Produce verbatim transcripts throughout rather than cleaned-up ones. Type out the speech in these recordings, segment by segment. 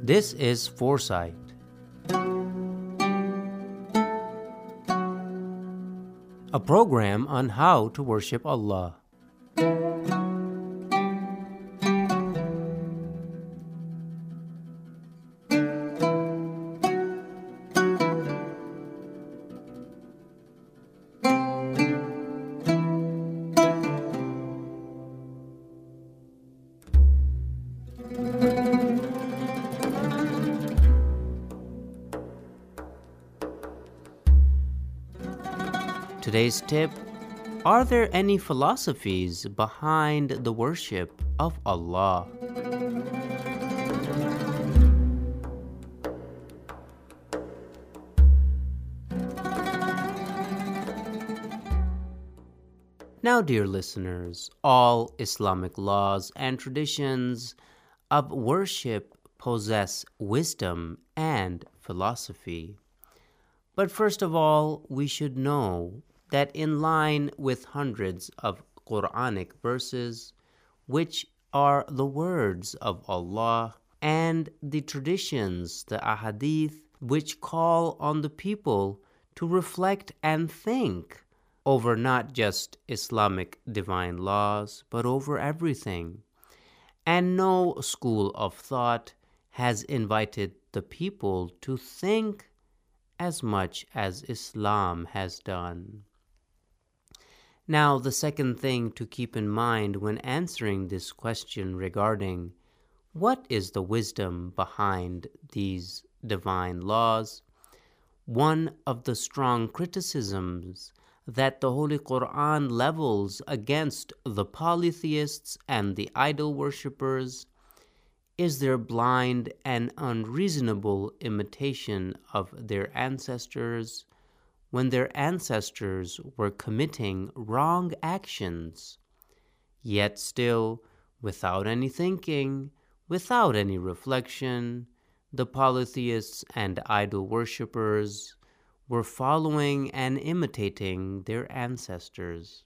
This is Foresight. A program on how to worship Allah. Today's tip: are there any philosophies behind the worship of Allah? Now, dear listeners, all Islamic laws and traditions of worship possess wisdom and philosophy. But first of all, we should know that in line with hundreds of Quranic verses, which are the words of Allah, and the traditions, the ahadith, which call on the people to reflect and think over not just Islamic divine laws, but over everything. And no school of thought has invited the people to think as much as Islam has done. Now, the second thing to keep in mind when answering this question regarding what is the wisdom behind these divine laws, one of the strong criticisms that the Holy Quran levels against the polytheists and the idol worshippers is their blind and unreasonable imitation of their ancestors when their ancestors were committing wrong actions, yet still, without any thinking, without any reflection, the polytheists and idol worshippers were following and imitating their ancestors.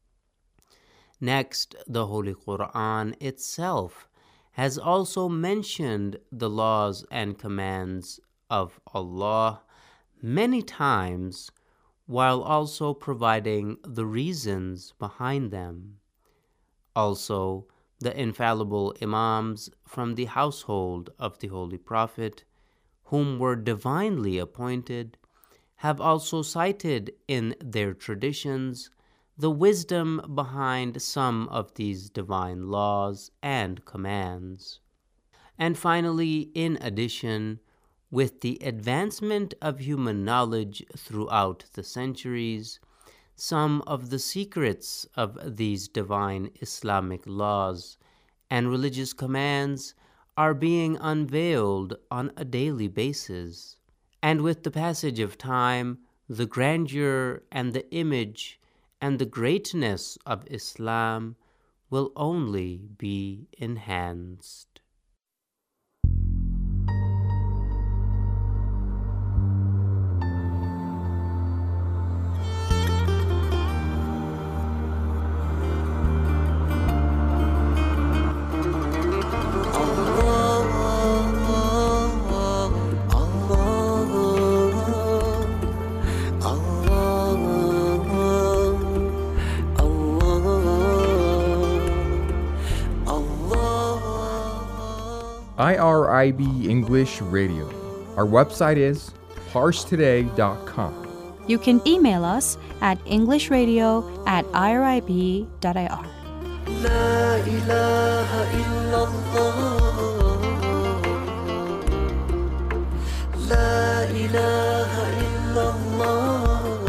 Next, the Holy Quran itself has also mentioned the laws and commands of Allah many times, while also providing the reasons behind them. Also, the infallible imams from the household of the Holy Prophet, whom were divinely appointed, have also cited in their traditions the wisdom behind some of these divine laws and commands. And finally, in addition, with the advancement of human knowledge throughout the centuries, some of the secrets of these divine Islamic laws and religious commands are being unveiled on a daily basis. And with the passage of time, the grandeur and the image and the greatness of Islam will only be enhanced. I R I B English Radio. Our website is parse today dot com. You can email us at englishradio at irib dot I R. La ilaha illallah. La ilaha illallah.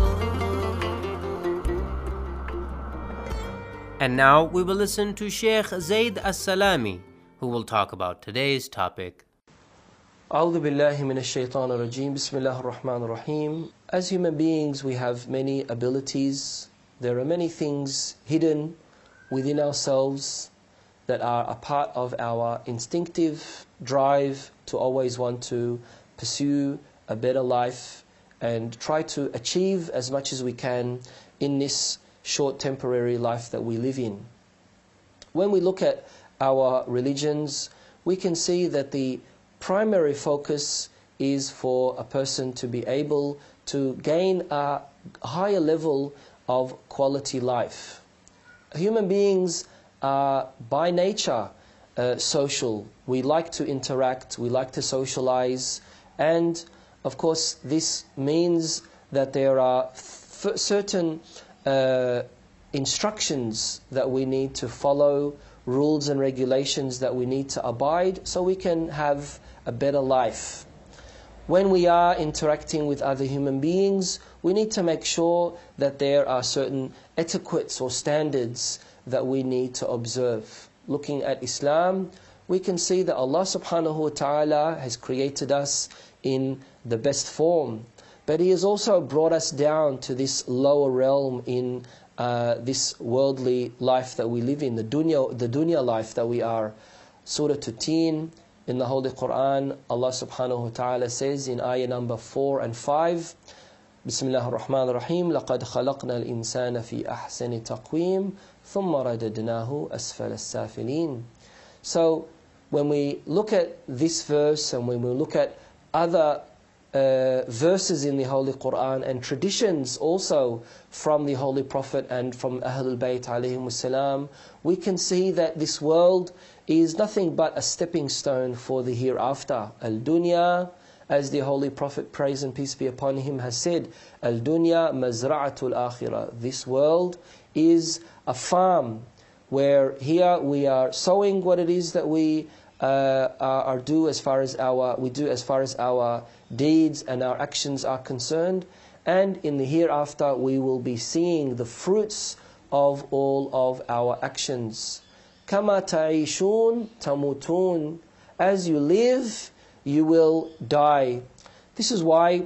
And now we will listen to Sheikh Zaid As-Salami, who will talk about today's topic. أعوذ بالله من الشيطان الرجيم بسم الله الرحمن الرحيم. As human beings, we have many abilities. There are many things hidden within ourselves that are a part of our instinctive drive to always want to pursue a better life and try to achieve as much as we can in this short temporary life that we live in. When we look at our religions, we can see that the primary focus is for a person to be able to gain a higher level of quality life. Human beings are by nature uh, social. We like to interact, we like to socialize, and of course this means that there are f- certain uh, instructions that we need to follow, rules and regulations that we need to abide so we can have a better life. When we are interacting with other human beings, we need to make sure that there are certain etiquettes or standards that we need to observe. Looking at Islam, we can see that Allah subhanahu wa ta'ala has created us in the best form, but He has also brought us down to this lower realm in uh, this worldly life that we live in, the dunya, the dunya life that we are. Surah Tin, in the Holy Quran, Allah subhanahu wa ta'ala says in ayah number four and five, Bismillah ar-Rahman ar-Rahim, لَقَدْ خَلَقْنَا الْإِنسَانَ فِي أَحْسَنِ تَقْوِيمٍ ثُمَّ رَدَدْنَاهُ أَسْفَلَ السَّافِلِينَ. So, when we look at this verse and when we look at other uh, verses in the Holy Quran and traditions also from the Holy Prophet and from Ahlul Bayt alayhimus salam, we can see that this world is nothing but a stepping stone for the hereafter. Al-dunya, as the Holy Prophet, praise and peace be upon him, has said, Al-dunya mazra'atul akhirah. This world is a farm where here we are sowing what it is that we uh, are, are do as far as our we do as far as our deeds and our actions are concerned, and in the hereafter we will be seeing the fruits of all of our actions. Kama ta'ishun tamutun. As you live, you will die. This is why,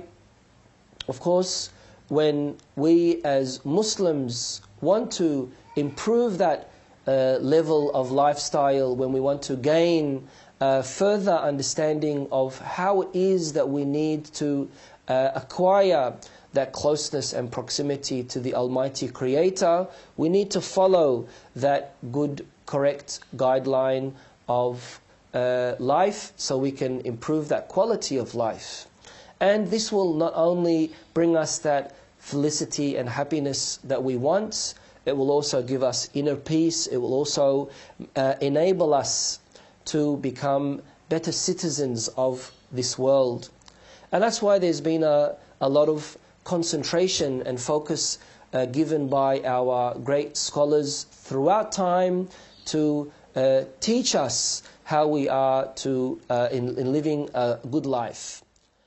of course, when we as Muslims want to improve that uh, level of lifestyle, when we want to gain uh, further understanding of how it is that we need to uh, acquire that closeness and proximity to the Almighty Creator, we need to follow that good, correct guideline of uh, life so we can improve that quality of life. And this will not only bring us that felicity and happiness that we want, it will also give us inner peace. It will also uh, enable us to become better citizens of this world. And that's why there's been a, a lot of concentration and focus uh, given by our great scholars throughout time to uh, teach us how we are to uh, in, in living a good life.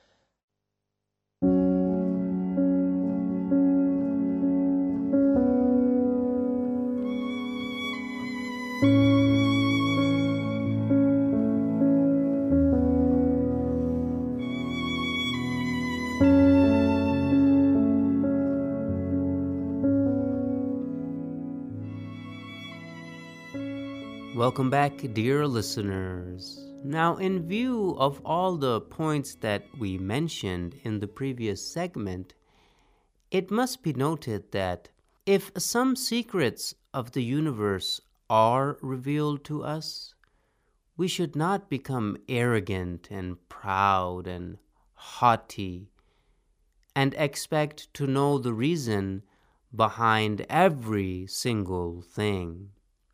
Welcome back, dear listeners. Now, in view of all the points that we mentioned in the previous segment, it must be noted that if some secrets of the universe are revealed to us, we should not become arrogant and proud and haughty and expect to know the reason behind every single thing.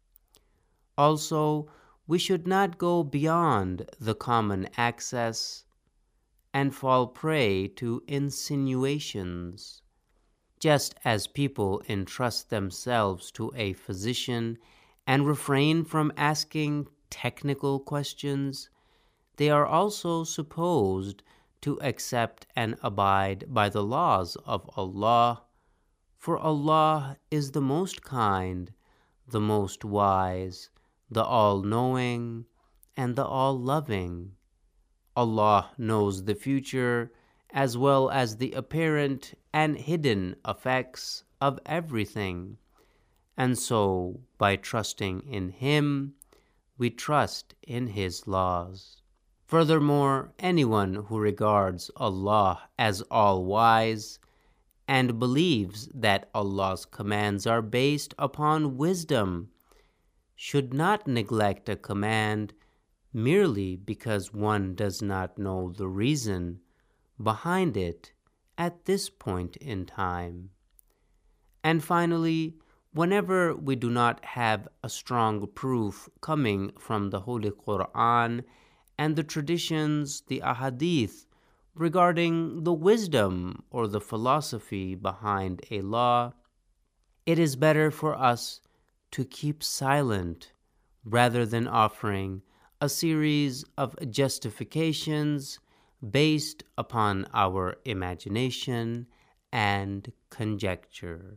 Also, we should not go beyond the common access and fall prey to insinuations. Just as people entrust themselves to a physician and refrain from asking technical questions, they are also supposed to accept and abide by the laws of Allah, for Allah is the most kind, the most wise, the all-knowing, and the all-loving. Allah knows the future as well as the apparent and hidden effects of everything. And so, by trusting in Him, we trust in His laws. Furthermore, anyone who regards Allah as all-wise and believes that Allah's commands are based upon wisdom should not neglect a command merely because one does not know the reason behind it at this point in time. And finally, whenever we do not have a strong proof coming from the Holy Quran and the traditions, the ahadith, regarding the wisdom or the philosophy behind a law, it is better for us to keep silent rather than offering a series of justifications based upon our imagination and conjecture.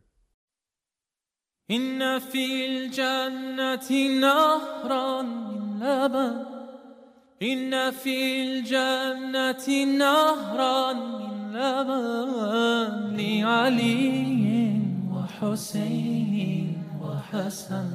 إن في الجنة نهرا من لبن إن في الجنة نهرا من لبن لعلي وحسين وحسن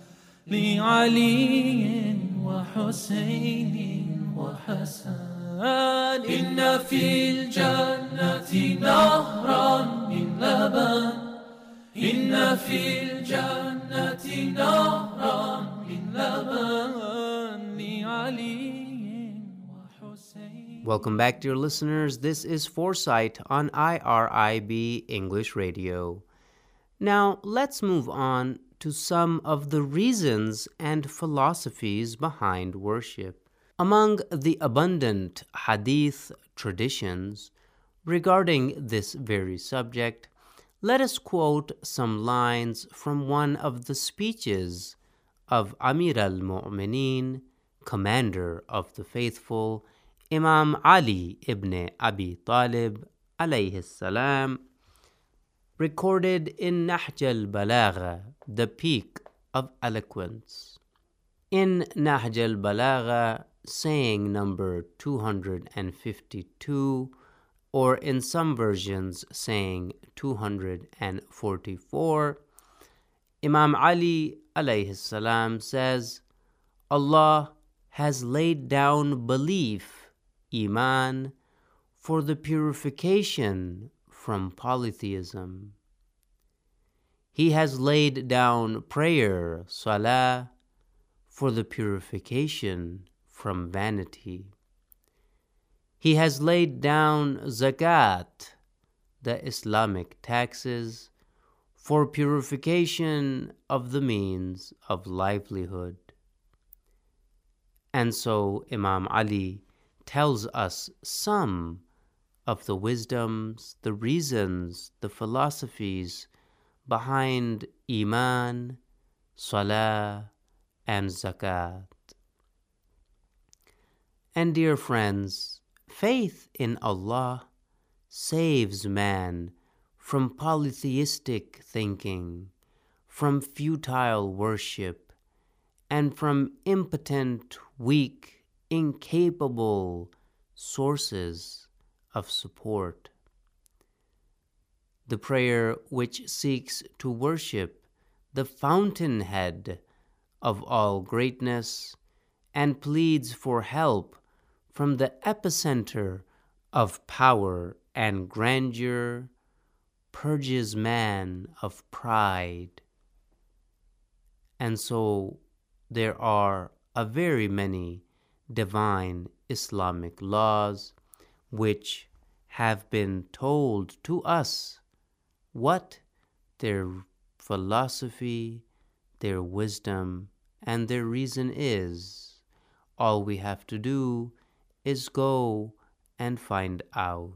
لعلي وحسين وحسن إن في الجنة نهرا من لبن إن في الجنة نهرا من لبن لعلي وحسين. Welcome back, dear listeners. This is Foresight on I R I B English Radio. Now, let's move on to some of the reasons and philosophies behind worship. Among the abundant hadith traditions regarding this very subject, let us quote some lines from one of the speeches of Amir al-Mu'mineen, commander of the faithful, Imam Ali ibn Abi Talib alayhi salam, recorded in Nahj al-Balagha, the peak of eloquence. In Nahj al-Balagha, saying number two hundred fifty-two, or in some versions saying two hundred forty-four, Imam Ali alayhi salam says, Allah has laid down belief, iman, for the purification from polytheism. He has laid down prayer, salah, for the purification from vanity. He has laid down zakat, the Islamic taxes, for purification of the means of livelihood. And so Imam Ali tells us some of the wisdoms, the reasons, the philosophies behind Iman, Salah, and Zakat. And dear friends, faith in Allah saves man from polytheistic thinking, from futile worship, and from impotent, weak, incapable sources of support. The prayer which seeks to worship the fountainhead of all greatness and pleads for help from the epicenter of power and grandeur purges man of pride. And so there are a very many divine Islamic laws which have been told to us what their philosophy, their wisdom, and their reason is. All we have to do is go and find out.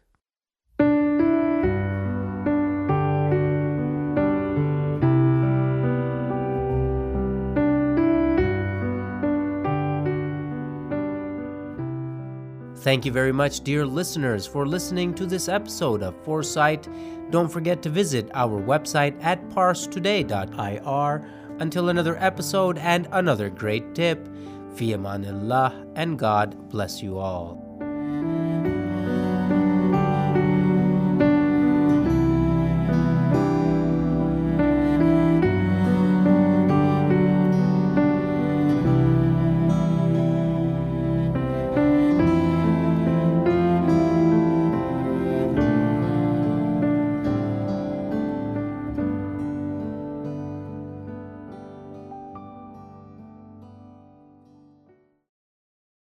Thank you very much, dear listeners, for listening to this episode of Foresight. Don't forget to visit our website at parse today dot I R. Until another episode and another great tip, fi amanillah, and God bless you all.